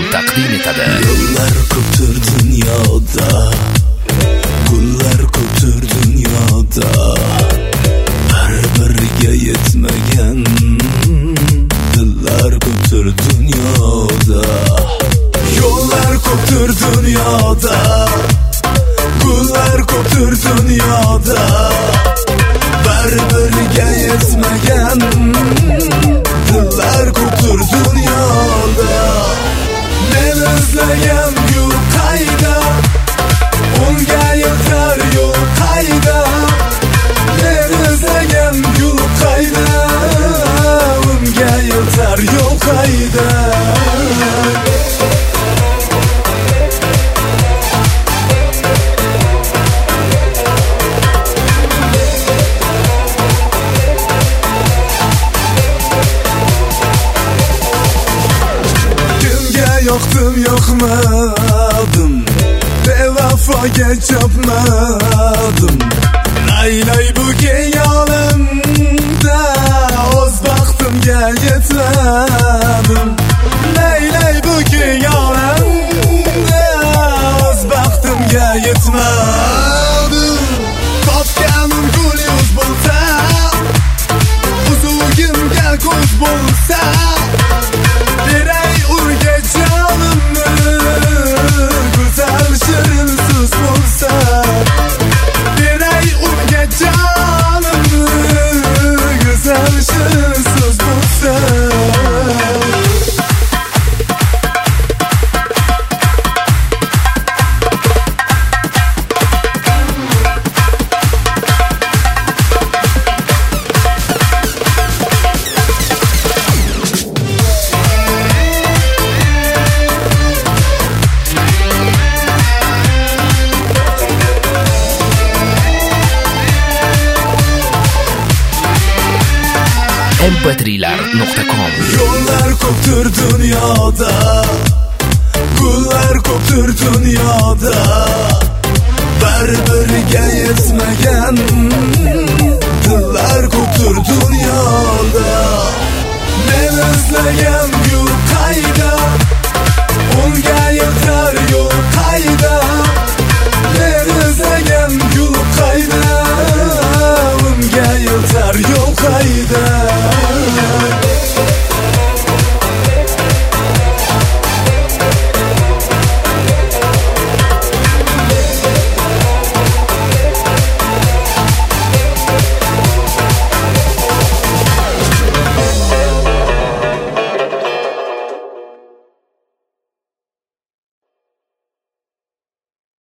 taqdim etadi. Yollar ko'pdir dunyoda, gullar ko'pdir dunyoda, bir-biriga yetmagan dillar ko'pdir dunyoda. Yollar ko'pdir dunyoda, gullar ko'pdir dunyoda, bir-biriga yetmagan dillar ko'pdir dunyoda. Men izlagan yo'l qayda, unga yetar yo'l qayda. Men izlagan yo'l qayda, unga yetar yo'l qayda. Yoqdim yoqmadim, bevafoga chopmadim. Laylay bu yo'limda o'z baxtimga yetmadim. Laylay bu yo'limda o'z baxtimga yetmadim. Topganim gul yuz bo'lsa, uzugimga ko'z bo'lsa, beray urga jonimni, go'zal shirin so'z bo'lsa. Beray urga jonimni, go'zal shirin so'z bo'lsa. mp3lar.com. Yollar ko'pdir dunyoda, gullar ko'pdir dunyoda, bir-biriga yetmagan dillar ko'pdir dunyoda. Men izlagan yo'l qayda,